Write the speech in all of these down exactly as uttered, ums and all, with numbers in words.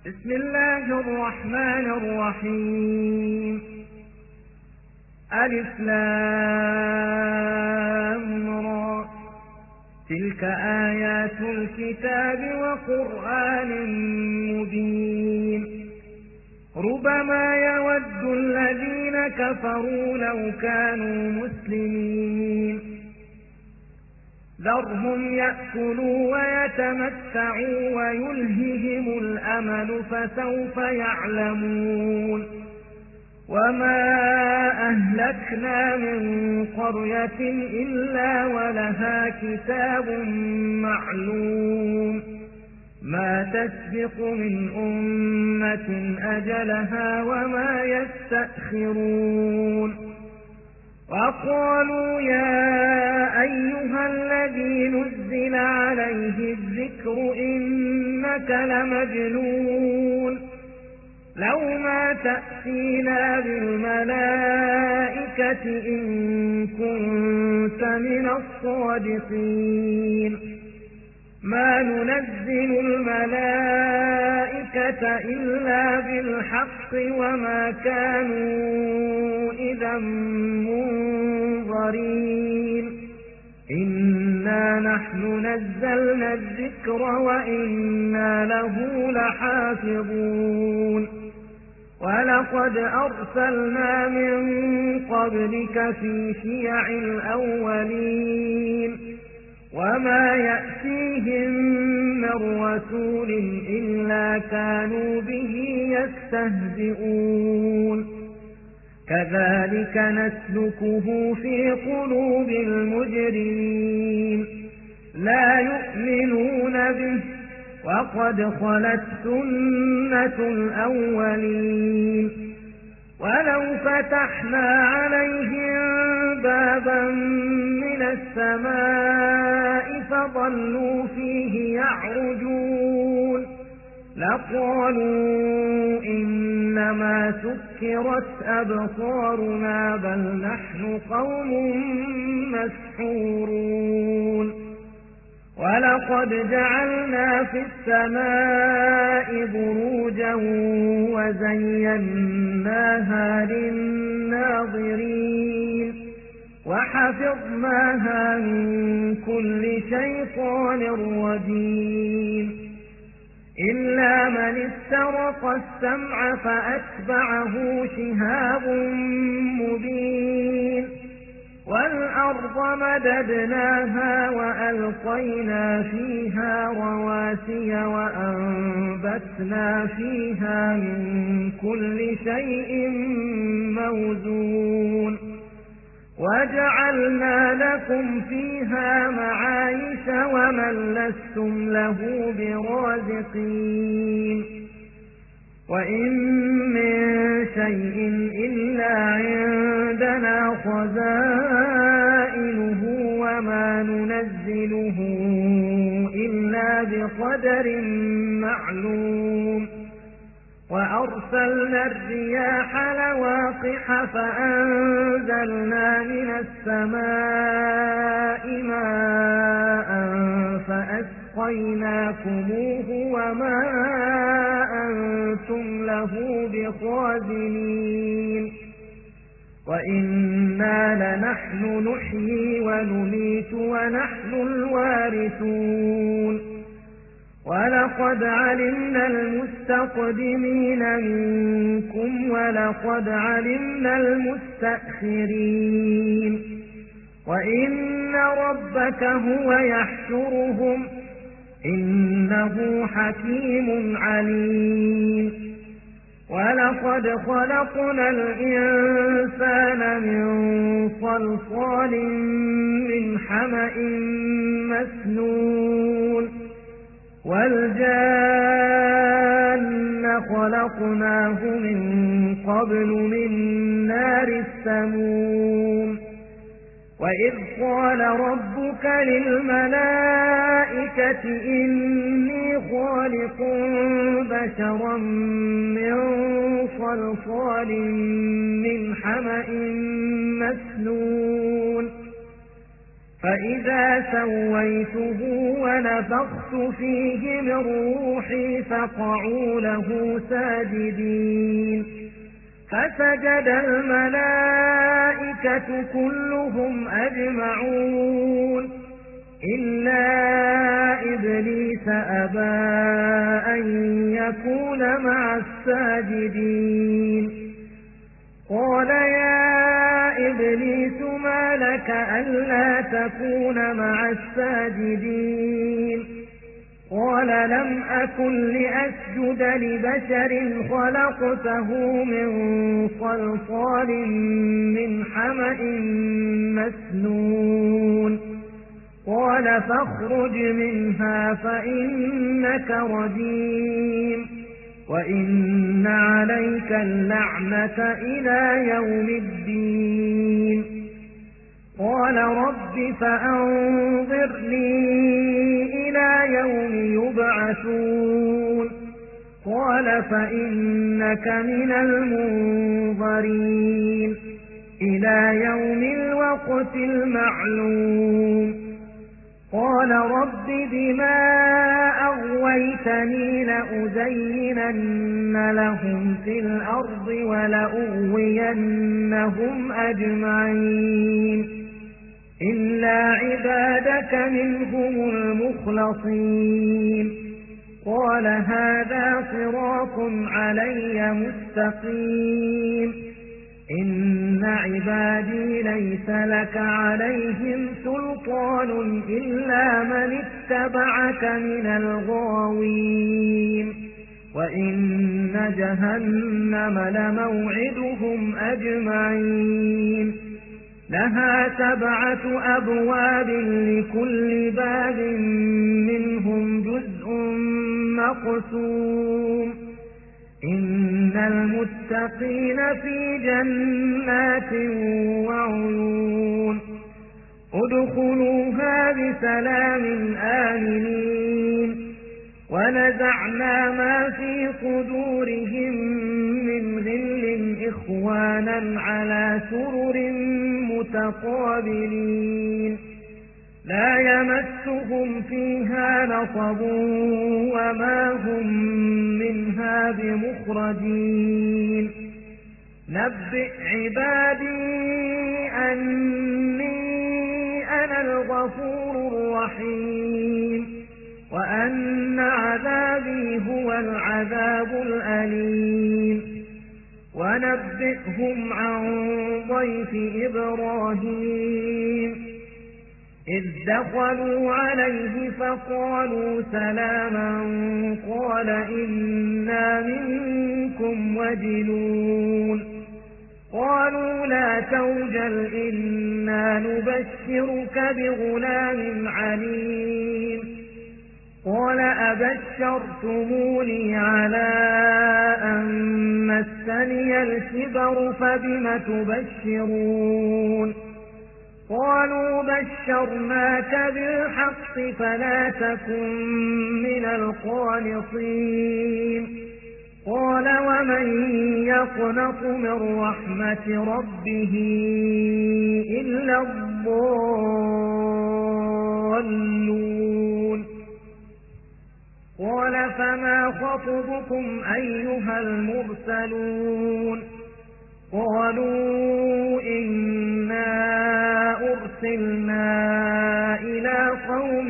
بسم الله الرحمن الرحيم. ألف لام را، تلك آيات الكتاب وقرآن مبين. ربما يود الذين كفروا لو كانوا مسلمين. ذرهم يأكلوا ويتمتعوا ويلههم الأمل فسوف يعلمون. وما أهلكنا من قرية إلا ولها كتاب معلوم، ما تسبق من أمة أجلها وما يستأخرون. وقالوا يا أيها الذي نزل عليه الذكر إنك لمجنون، لو ما تأتينا بالملائكة إن كنت من الصادقين. ما ننزل الملائكة إلا بالحق وما كانوا إذا منظرين. إنا نحن نزلنا الذكر وإنا له لحافظون. ولقد أرسلنا من قبلك في شيع الأولين، وما يأتيهم من رسول إلا كانوا به يستهزئون. كذلك نسلكه في قلوب المجرمين، لا يؤمنون به وقد خلت سنة الأولين. ولو فتحنا عليهم بابا من السماء فظلوا فيه يعرجون لقالوا إنما سكرت أبصارنا بل نحن قوم مسحورون. ولقد جعلنا في السماء بروجا وزيناها للناظرين وحفظناها من كل شيطان رجيم. إلا من استرق السمع فأتبعه شهاب مبين. والأرض مددناها وألقينا فيها رواسي وأنبتنا فيها من كل شيء موزون. وجعلنا لكم فيها معايش ومن لستم له برازقين. وإن من شيء إلا عندنا خزائنه وما ننزله إلا بقدر معلوم. وأرسلنا الرياح لواقح فأنزلنا من السماء ماء فأسقيناكموه وما أنتم له بخازنين. وإنا لنحن نحيي ونميت ونحن الوارثون. ولقد علمنا المستقدمين منكم ولقد علمنا المستأخرين. وإن ربك هو يحشرهم إنه حكيم عليم. ولقد خلقنا الإنسان من صلصال من حمأ مسنون. والجان خلقناه من قبل من نار السموم. وإذ قال ربك للملائكة إني خالق بشرا من صلصال من حمأ مسنون فإذا سويته ونفخت فيه من روحي فقعوا له ساجدين فسجد الملائكة كلهم أجمعون إلا إبليس أبى أن يكون مع الساجدين قال يا إبليس ما لك ألا تكون مع الساجدين قال لم أكن لأسجد لبشر خلقته من صلصال من حمأ مسنون قال فاخرج منها فإنك رجيم وإن عليك اللعنة إلى يوم الدين قال رب فأنظرني إلى يوم يبعثون قال فإنك من المنظرين إلى يوم الوقت المعلوم قال رب بما أغويتني لأزينن لهم في الأرض ولأغوينهم أجمعين إلا عبادك منهم المخلصين قال هذا صراط علي مستقيم إن عبادي ليس لك عليهم سلطان إلا من اتبعك من الغاوين وإن جهنم لموعدهم أجمعين لها سبعة أبواب لكل باب منهم جزء مقسوم إن المتقين في جنات وعيون ادخلوها بسلام آمنين ونزعنا ما في صدورهم من غل إخوانا على سرر متقابلين لا يمسهم فيها نصب وما هم منها بمخرجين نبئ عبادي أني أنا الغفور الرحيم وأن عذابي هو العذاب الأليم ونبئهم عن ضيف إبراهيم إذ دخلوا عليه فقالوا سلاما قال إنا منكم وجلون قالوا لا توجل إنا نبشرك بغلام عليم قال أبشرتموني على أن مسني الكبر فبم تبشرون قالوا بشرناك بالحق فلا تكن من القانطين قال ومن يقنط من رحمة ربه إلا الضالون قال فما خطبكم أيها المرسلون قالوا إنا أرسلنا إلى قوم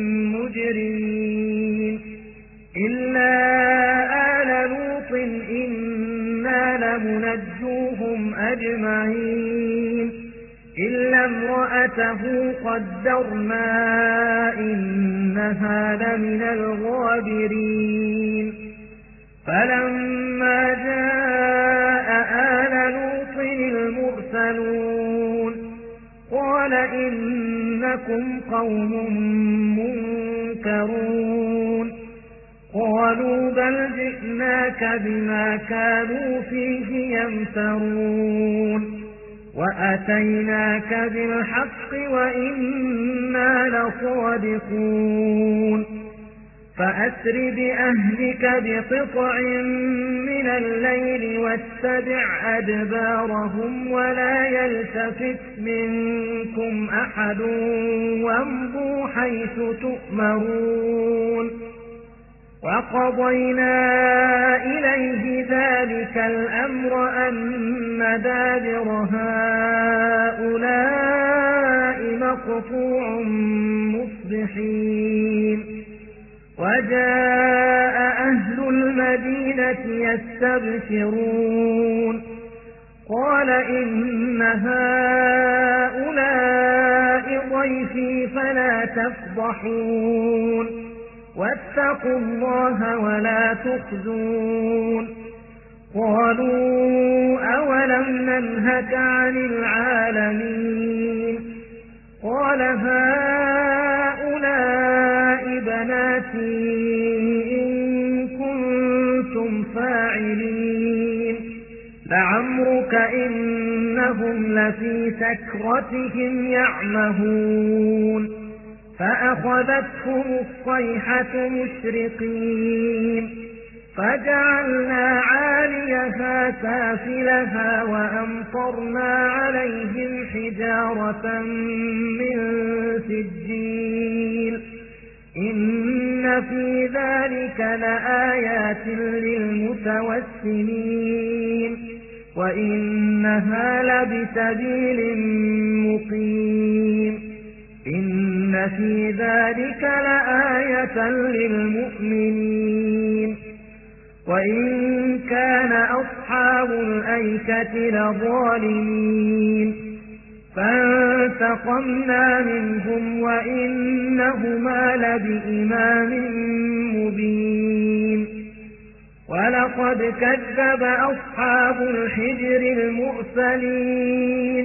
مجرمين إلا آل لوط إنا لمنجوهم أجمعين إلا امرأته قدرنا إنها لمن الغابرين فلما جاء آل لوط المرسلون قال إنكم قوم منكرون قالوا بل جئناك بما كانوا فيه يمترون وأتيناك بالحق وإنا لصادقون فأسر بأهلك بقطع من الليل واتبع أدبارهم ولا يلتفت منكم أحد وامضوا حيث تؤمرون وقضينا إليه ذلك الأمر أن دابر هؤلاء مقطوع مصبحين وجاء أهل المدينة يستبشرون قال إن هؤلاء ضيفي فلا تفضحون واتقوا الله ولا تخزون قالوا أولم ننهك عن العالمين قال هؤلاء بناتي إن كنتم فاعلين لعمرك إنهم لفي سكرتهم يعمهون فأخذتهم الصيحة مشرقين فجعلنا عاليها سافلها وأمطرنا عليهم حجارة من سجيل إن في ذلك لآيات للمتوسمين وإنها لبسبيل مقيم إن في ذلك لآية للمؤمنين وإن كان أصحاب الأيكة لظالمين فانتقمنا منهم وإنهما لبإمام مبين ولقد كذب أصحاب الحجر المرسلين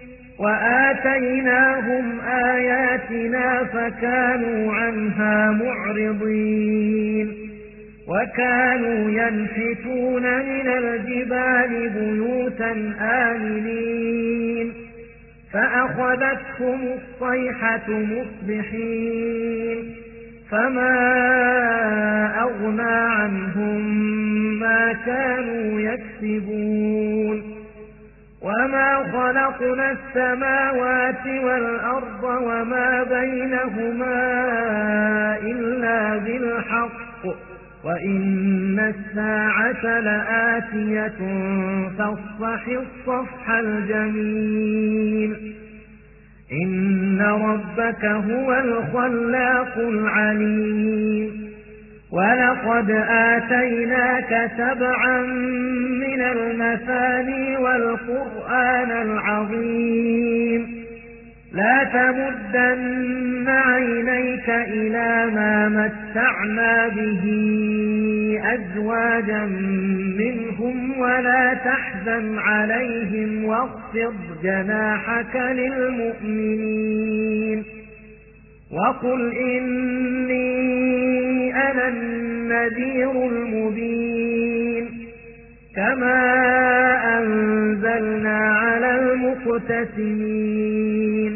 وآتيناهم آياتنا فكانوا عنها معرضين وكانوا ينحتون من الجبال بيوتا آمنين فأخذتهم الصيحة مصبحين فما أغنى عنهم ما كانوا يكسبون وما خلقنا السماوات والأرض وما بينهما إلا بالحق وإن الساعة لآتية فاصفح الصفح الجميل إن ربك هو الخلاق العليم ولقد آتيناك سبعا من المثاني والقرآن العظيم لا تمدن عينيك إلى ما متعنا به أزواجا منهم ولا تحزن عليهم واخفض جناحك للمؤمنين وقل إني أنا النذير المبين كما أنزلنا على المقتسمين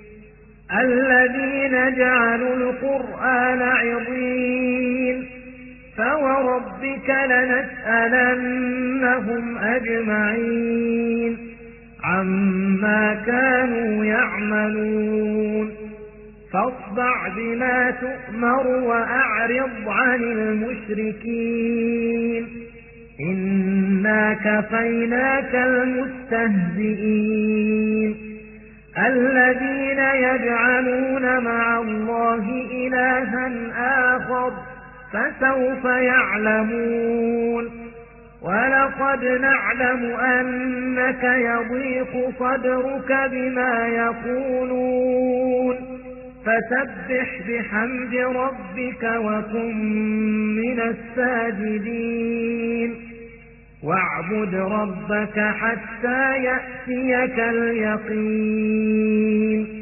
الذين جعلوا القرآن عضين فوربك لنسألنهم أجمعين عما كانوا يعملون فاصدع بما تؤمر وأعرض عن المشركين إنا كفيناك المستهزئين الذين يجعلون مع الله إلها آخر فسوف يعلمون ولقد نعلم أنك يضيق صدرك بما يقولون فسبح بحمد ربك وكن من الساجدين واعبد ربك حتى يأتيك اليقين